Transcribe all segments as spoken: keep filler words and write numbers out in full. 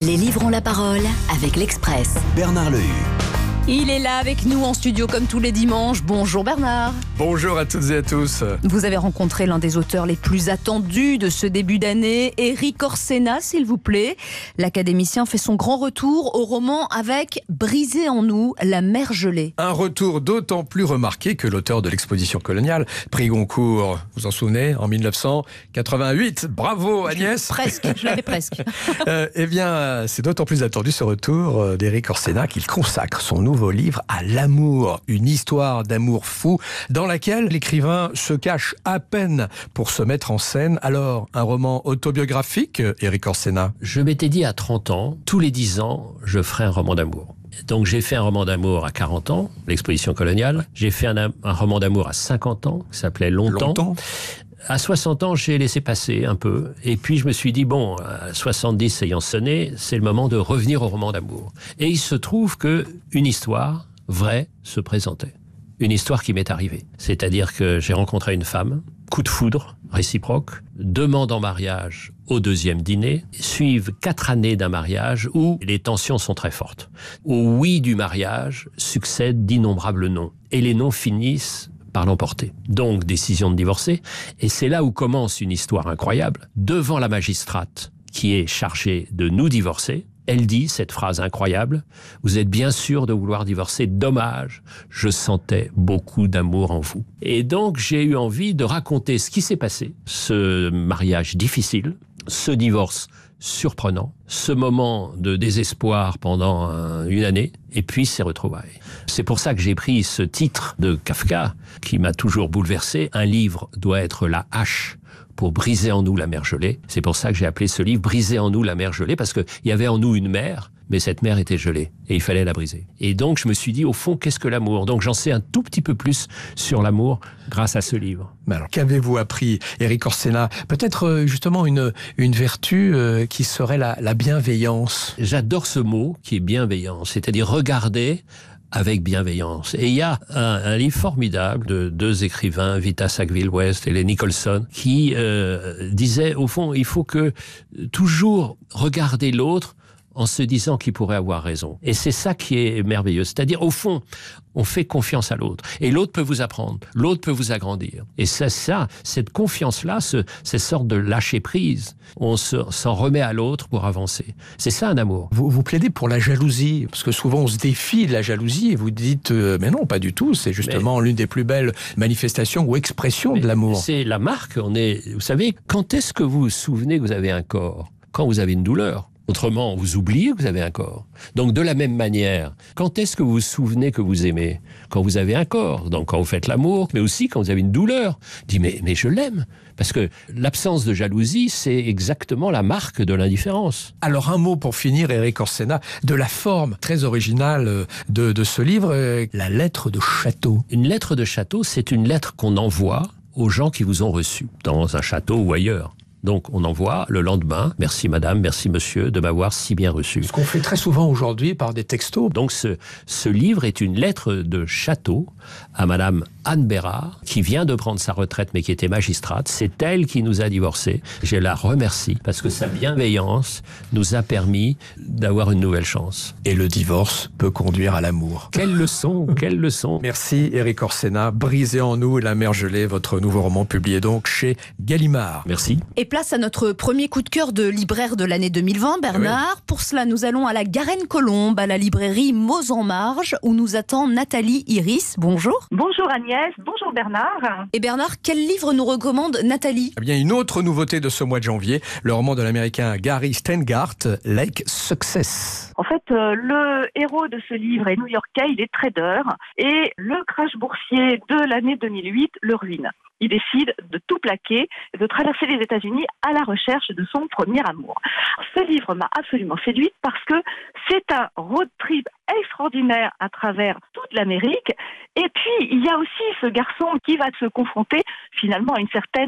Les livres ont la parole avec l'Express. Bernard Lehu. Il est là avec nous en studio comme tous les dimanches. Bonjour Bernard. Bonjour à toutes et à tous. Vous avez rencontré l'un des auteurs les plus attendus de ce début d'année, Erik Orsenna, s'il vous plaît. L'académicien fait son grand retour au roman avec Brisé en nous, la mer gelée. Un retour d'autant plus remarqué que l'auteur de l'exposition coloniale, prix Goncourt, vous en souvenez, en mille neuf cent quatre-vingt-huit. Bravo Agnès. Presque, je l'avais presque. euh, eh bien, c'est d'autant plus attendu ce retour d'Erik Orsenna qu'il consacre son nouveau livre à l'amour, une histoire d'amour fou dans laquelle l'écrivain se cache à peine pour se mettre en scène. Alors, un roman autobiographique, Erik Orsenna? Je m'étais dit à trente ans, tous les dix ans, je ferai un roman d'amour. Donc j'ai fait un roman d'amour à quarante ans, l'exposition coloniale. J'ai fait un, un roman d'amour à cinquante ans, qui s'appelait Longtemps. Longtemps. À soixante ans, j'ai laissé passer un peu. Et puis, je me suis dit, bon, à soixante-dix ayant sonné, c'est le moment de revenir au roman d'amour. Et il se trouve que une histoire vraie se présentait. Une histoire qui m'est arrivée. C'est-à-dire que j'ai rencontré une femme, coup de foudre, réciproque, demande en mariage au deuxième dîner, suivent quatre années d'un mariage où les tensions sont très fortes. Au oui du mariage succèdent d'innombrables non. Et les non finissent par l'emporter. Donc, décision de divorcer. Et c'est là où commence une histoire incroyable. Devant la magistrate qui est chargée de nous divorcer, elle dit cette phrase incroyable: « Vous êtes bien sûr de vouloir divorcer, dommage, je sentais beaucoup d'amour en vous. » Et donc, j'ai eu envie de raconter ce qui s'est passé, ce mariage difficile, ce divorce surprenant, ce moment de désespoir pendant un, une année, et puis ces retrouvailles. C'est pour ça que j'ai pris ce titre de Kafka, qui m'a toujours bouleversé. Un livre doit être la hache pour briser en nous la mer gelée. C'est pour ça que j'ai appelé ce livre « Briser en nous la mer gelée », parce qu'il y avait en nous une mer, mais cette mer était gelée, et il fallait la briser. Et donc je me suis dit, au fond, qu'est-ce que l'amour? Donc j'en sais un tout petit peu plus sur l'amour grâce à ce livre. Mais alors, qu'avez-vous appris, Erik Orsenna? Peut-être justement une, une vertu euh, qui serait la, la bienveillance. J'adore ce mot qui est bienveillance, c'est-à-dire regarder avec bienveillance. Et il y a un, un livre formidable de deux écrivains, Vita Sackville-West et Len Nicholson, qui euh, disaient, au fond, il faut que toujours regarder l'autre en se disant qu'il pourrait avoir raison. Et c'est ça qui est merveilleux. C'est-à-dire, au fond, on fait confiance à l'autre. Et l'autre peut vous apprendre. L'autre peut vous agrandir. Et c'est ça, cette confiance-là, ce, cette sorte de lâcher-prise, on se, s'en remet à l'autre pour avancer. C'est ça un amour. Vous, vous plaidez pour la jalousie, parce que souvent on se défie de la jalousie et vous dites, euh, mais non, pas du tout. C'est justement mais, l'une des plus belles manifestations ou expressions de l'amour. C'est la marque. On est, vous savez, quand est-ce que vous vous souvenez que vous avez un corps? Quand vous avez une douleur. Autrement, vous oubliez que vous avez un corps. Donc, de la même manière, quand est-ce que vous vous souvenez que vous aimez? Quand vous avez un corps. Donc, quand vous faites l'amour, mais aussi quand vous avez une douleur. Dis, mais, mais je l'aime. Parce que l'absence de jalousie, c'est exactement la marque de l'indifférence. Alors, un mot pour finir, Erik Orsenna, de la forme très originale de, de ce livre, la lettre de château. Une lettre de château, c'est une lettre qu'on envoie aux gens qui vous ont reçu, dans un château ou ailleurs. Donc, on envoie le lendemain, merci madame, merci monsieur de m'avoir si bien reçu. Ce qu'on fait très souvent aujourd'hui par des textos. Donc, ce, ce livre est une lettre de château à madame Anne Bérard, qui vient de prendre sa retraite, mais qui était magistrate. C'est elle qui nous a divorcés. Je la remercie, parce que sa bienveillance nous a permis d'avoir une nouvelle chance. Et le divorce peut conduire à l'amour. Quelle leçon, quelle leçon. Merci Erik Orsenna. Brisé en nous la mer gelée, votre nouveau roman publié donc chez Gallimard. Merci. Et place à notre premier coup de cœur de libraire de l'année deux mille vingt, Bernard. Oui. Pour cela, nous allons à la Garenne-Colombe, à la librairie Mots en Marge, où nous attend Nathalie Iris. Bonjour. Bonjour Agnès, bonjour Bernard. Et Bernard, quel livre nous recommande Nathalie? Eh bien, une autre nouveauté de ce mois de janvier, le roman de l'américain Gary Shteyngart, Lake Success. En fait, euh, le héros de ce livre est new-yorkais, il est trader, et le crash boursier de l'année deux mille huit le ruine. Il décide de tout plaquer et de traverser les États-Unis à la recherche de son premier amour. Ce livre m'a absolument séduite parce que c'est un road trip extraordinaire à travers toute l'Amérique. Et puis, il y a aussi ce garçon qui va se confronter finalement à une certaine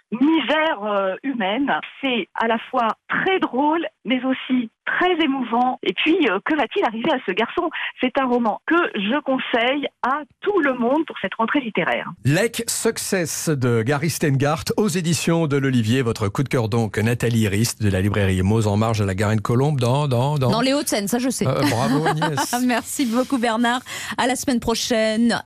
misère euh, humaine. C'est à la fois très drôle, mais aussi très émouvant. Et puis, euh, que va-t-il arriver à ce garçon? C'est un roman que je conseille à tout le monde pour cette rentrée littéraire. Lake Success de Gary Steingart aux éditions de l'Olivier. Votre coup de cœur donc, Nathalie Rist de la librairie Mots en marge de la Garenne-Colombe dans, dans, dans... Dans les Hauts-de-Seine, ça je sais. Euh, bravo Agnès. Merci beaucoup Bernard. À la semaine prochaine.